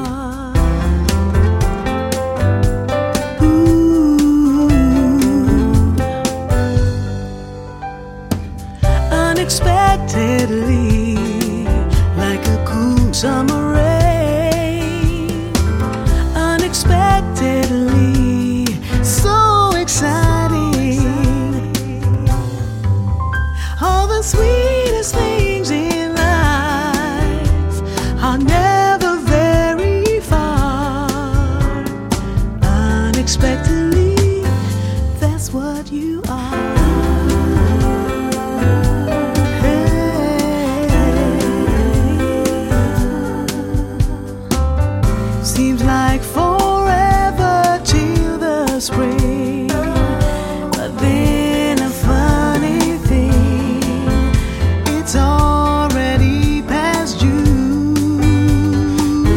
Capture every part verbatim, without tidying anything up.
Ooh. Unexpectedly, like a cool summer rain. Unexpectedly, so exciting. All the sweetest things in life are never very far. Unexpectedly, that's what you are. Seems like forever till the spring, but then a funny thing, it's already past June.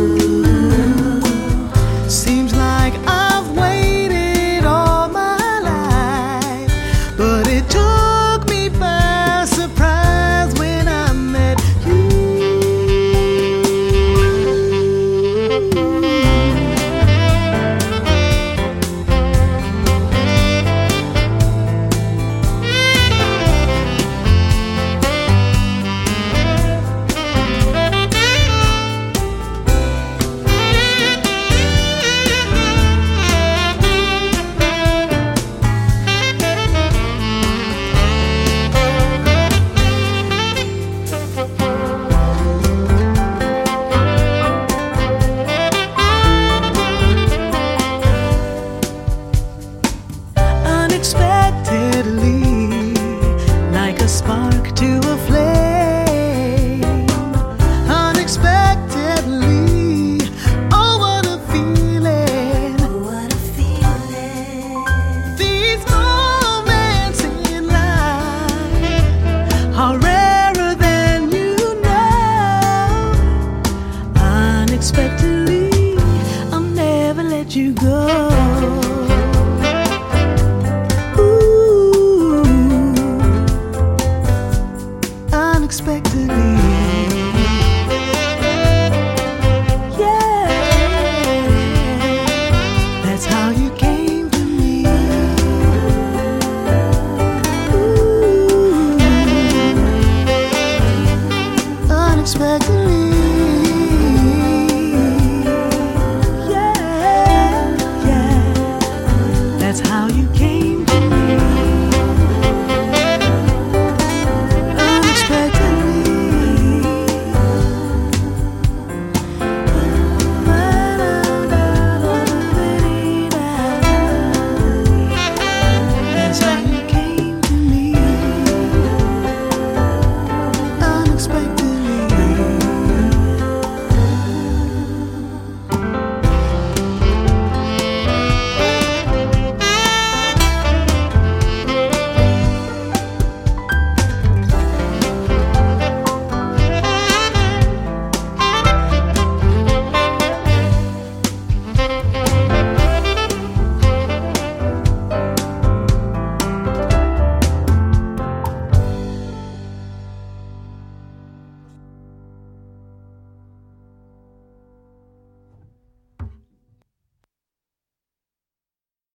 Seems like I've waited all my life, but it took me by surprise when I met you. Unexpectedly, like a spark to a flame. Unexpectedly, oh what a feeling. Oh, what a feeling. These moments in life are rarer than you know. Unexpectedly, I'll never let you go.